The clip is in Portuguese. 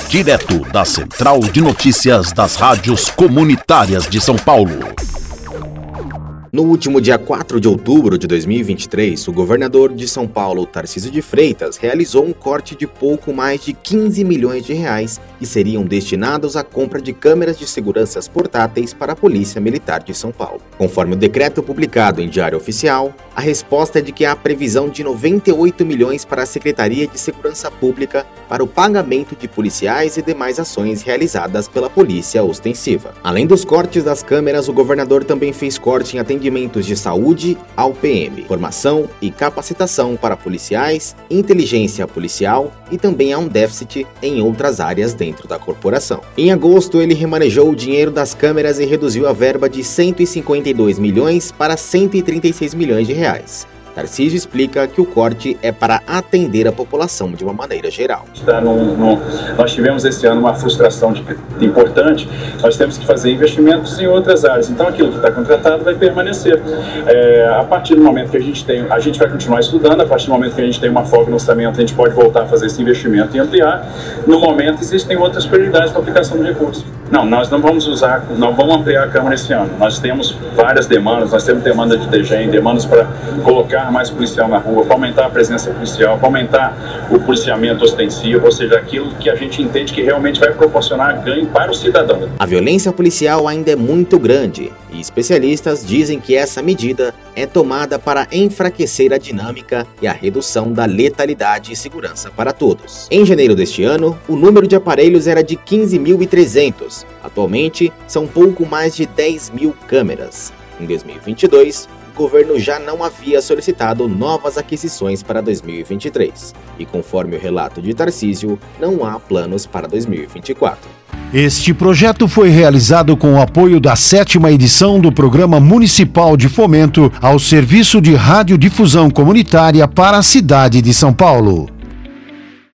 direto da Central de Notícias das Rádios Comunitárias de São Paulo. No último dia 4 de outubro de 2023, o governador de São Paulo, Tarcísio de Freitas, realizou um corte de pouco mais de 15 milhões de reais que seriam destinados à compra de câmeras de segurança portáteis para a Polícia Militar de São Paulo. Conforme o decreto publicado em Diário Oficial, a resposta é de que há previsão de 98 milhões para a Secretaria de Segurança Pública para o pagamento de policiais e demais ações realizadas pela Polícia Ostensiva. Além dos cortes das câmeras, o governador também fez corte em atendimentos de saúde ao PM, formação e capacitação para policiais, inteligência policial e também há um déficit em outras áreas dentro da corporação. Em agosto, ele remanejou o dinheiro das câmeras e reduziu a verba de 152 milhões para 136 milhões de reais. Tarcísio explica que o corte é para atender a população de uma maneira geral. Nós tivemos esse ano uma frustração importante, nós temos que fazer investimentos em outras áreas, então aquilo que está contratado vai permanecer. A partir do momento que a gente vai continuar estudando, a partir do momento que a gente tem uma folga no orçamento, a gente pode voltar a fazer esse investimento e ampliar. No momento existem outras prioridades para a aplicação de recursos. Não, nós não vamos ampliar a Câmara esse ano. Nós temos várias demandas, nós temos demanda de DGEM, demandas para colocar mais policial na rua, para aumentar a presença policial, para aumentar o policiamento ostensivo, ou seja, aquilo que a gente entende que realmente vai proporcionar ganho para o cidadão. A violência policial ainda é muito grande e especialistas dizem que essa medida é tomada para enfraquecer a dinâmica e a redução da letalidade e segurança para todos. Em janeiro deste ano, o número de aparelhos era de 15.300. Atualmente, são pouco mais de 10 mil câmeras. Em 2022, o governo já não havia solicitado novas aquisições para 2023. E conforme o relato de Tarcísio, não há planos para 2024. Este projeto foi realizado com o apoio da 7ª edição do Programa Municipal de Fomento ao Serviço de Radiodifusão Comunitária para a cidade de São Paulo.